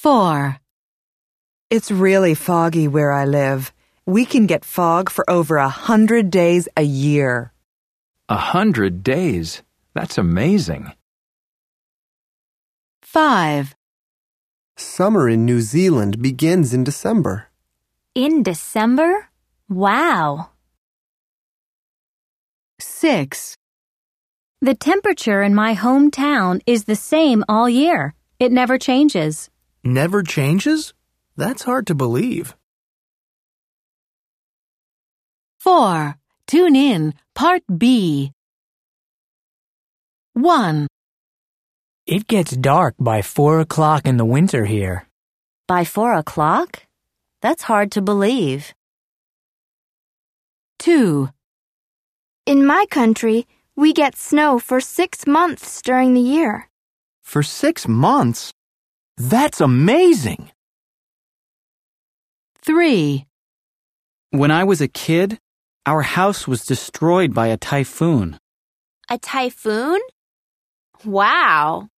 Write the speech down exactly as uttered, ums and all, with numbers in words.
Four. It's really foggy where I live. We can get fog for over a hundred days a year. A hundred days? That's amazing. Five. Summer in New Zealand begins in December. In December? Wow. Six. The temperature in my hometown is the same all year. It never changes. Never changes? That's hard to believe. Four. Tune in, Part B. One. It gets dark by four o'clock in the winter here. By four o'clock? That's hard to believe. Two. In my country, we get snow for six months during the year. For six months? That's amazing! Three. When I was a kid, our house was destroyed by a typhoon. A typhoon? Wow!